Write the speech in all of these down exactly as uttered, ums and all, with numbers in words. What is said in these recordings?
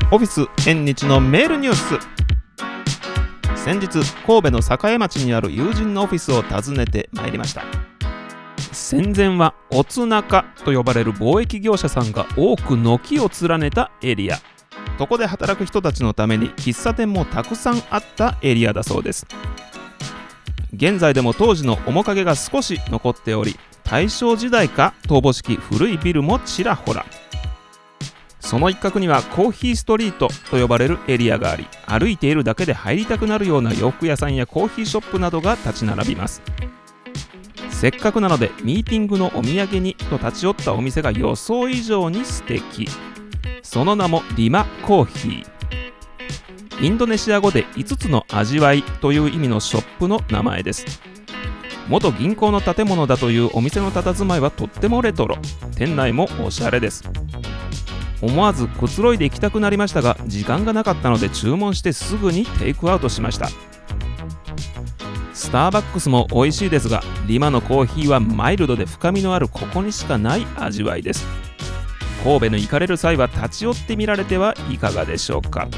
オフィス縁日のメールニュース。先日神戸の栄町にある友人のオフィスを訪ねてまいりました。戦前はおつなかと呼ばれる貿易業者さんが多く軒を連ねたエリア。そこで働く人たちのために喫茶店もたくさんあったエリアだそうです。現在でも当時の面影が少し残っており、大正時代かとおぼしき古いビルもちらほら。その一角にはコーヒーストリートと呼ばれるエリアがあり、歩いているだけで入りたくなるような洋服屋さんやコーヒーショップなどが立ち並びます。せっかくなのでミーティングのお土産にと立ち寄ったお店が予想以上に素敵。その名もリマコーヒー。インドネシア語でいつつの味わいという意味のショップの名前です。元銀行の建物だというお店の佇まいはとってもレトロ。店内もおしゃれです。思わずくつろいで行きたくなりましたが、時間がなかったので注文してすぐにテイクアウトしました。スターバックスも美味しいですが、リマのコーヒーはマイルドで深みのあるここにしかない味わいです。神戸の行かれる際は立ち寄ってみられてはいかがでしょうか。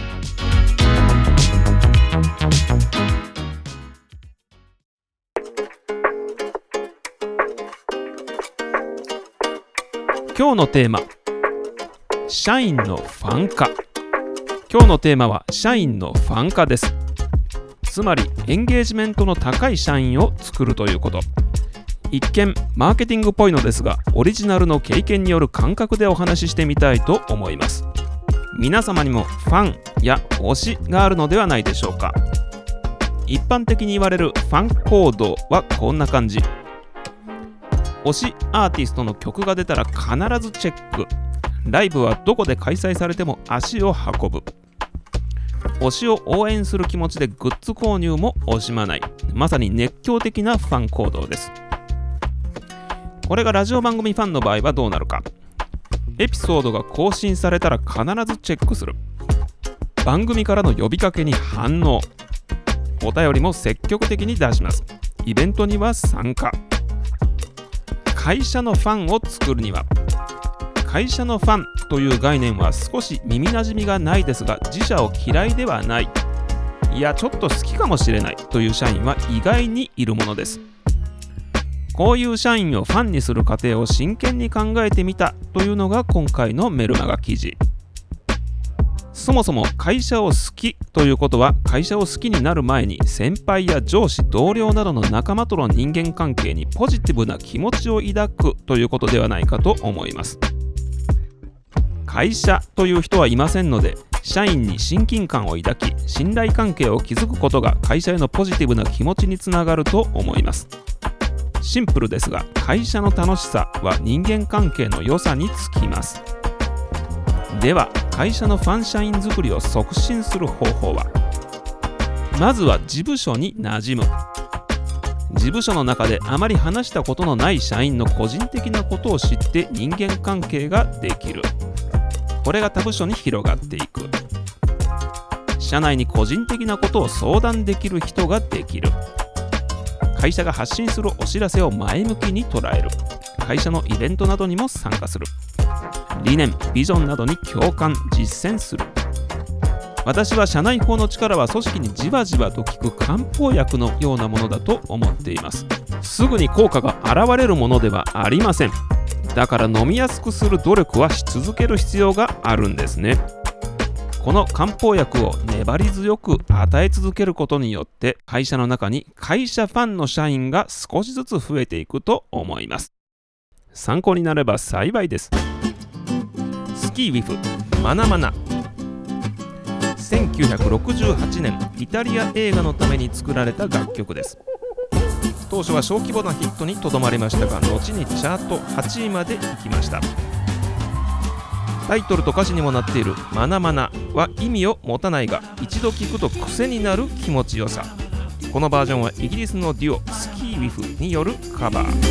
今日のテーマ、社員のファン化。今日のテーマは社員のファン化です。つまりエンゲージメントの高い社員を作るということ。一見マーケティングっぽいのですが、オリジナルの経験による感覚でお話ししてみたいと思います。皆様にもファンや推しがあるのではないでしょうか。一般的に言われるファン行動はこんな感じ。推しアーティストの曲が出たら必ずチェック。ライブはどこで開催されても足を運ぶ。推しを応援する気持ちでグッズ購入も惜しまない。まさに熱狂的なファン行動です。これがラジオ番組ファンの場合はどうなるか。エピソードが更新されたら必ずチェックする。番組からの呼びかけに反応。お便りも積極的に出します。イベントには参加。会社のファンを作るには、会社のファンという概念は少し耳なじみがないですが、自社を嫌いではない、いやちょっと好きかもしれないという社員は意外にいるものです。こういう社員をファンにする過程を真剣に考えてみたというのが今回のメルマガ記事。そもそも会社を好きということは、会社を好きになる前に先輩や上司、同僚などの仲間との人間関係にポジティブな気持ちを抱くということではないかと思います。会社という人はいませんので、社員に親近感を抱き、信頼関係を築くことが会社へのポジティブな気持ちにつながると思います。シンプルですが、会社の楽しさは人間関係の良さにつきます。では、会社のファン社員作りを促進する方法は、まずは事務所に馴染む。事務所の中であまり話したことのない社員の個人的なことを知って人間関係ができる。これが他部署に広がっていく。社内に個人的なことを相談できる人ができる。会社が発信するお知らせを前向きに捉える。会社のイベントなどにも参加する。理念、ビジョンなどに共感、実践する。私は社内法の力は組織にじわじわと効く漢方薬のようなものだと思っています。すぐに効果が現れるものではありません。だから飲みやすくする努力はし続ける必要があるんですね。この漢方薬を粘り強く与え続けることによって、会社の中に会社ファンの社員が少しずつ増えていくと思います。参考になれば幸いです。スキーウィフマナマナ。せんきゅうひゃくろくじゅうはちねん、イタリア映画のために作られた楽曲です。当初は小規模なヒットにとどまりましたが、後にチャートはちいまで行きました。タイトルと歌詞にもなっているマナマナは意味を持たないが、一度聴くと癖になる気持ちよさ。このバージョンはイギリスのデュオスキーウィフによるカバー。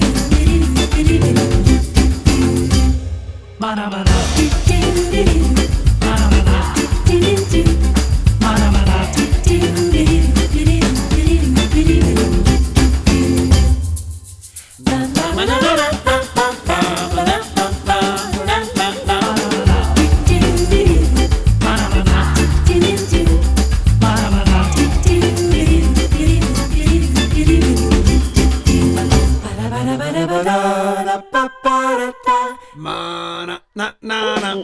マナマナまなななな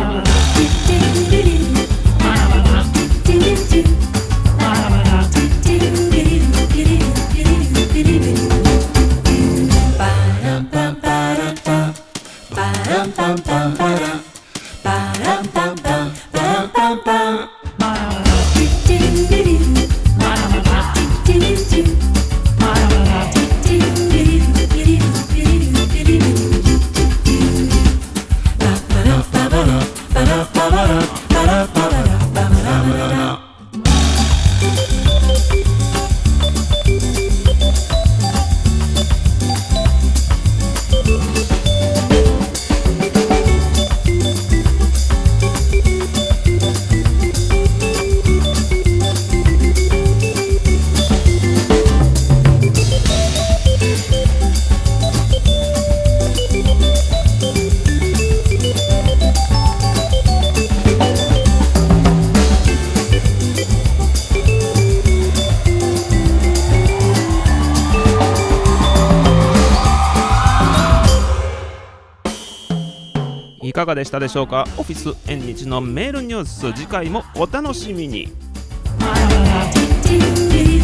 いかがでしたでしょうか。オフィス縁日のメールニュース、次回もお楽しみに。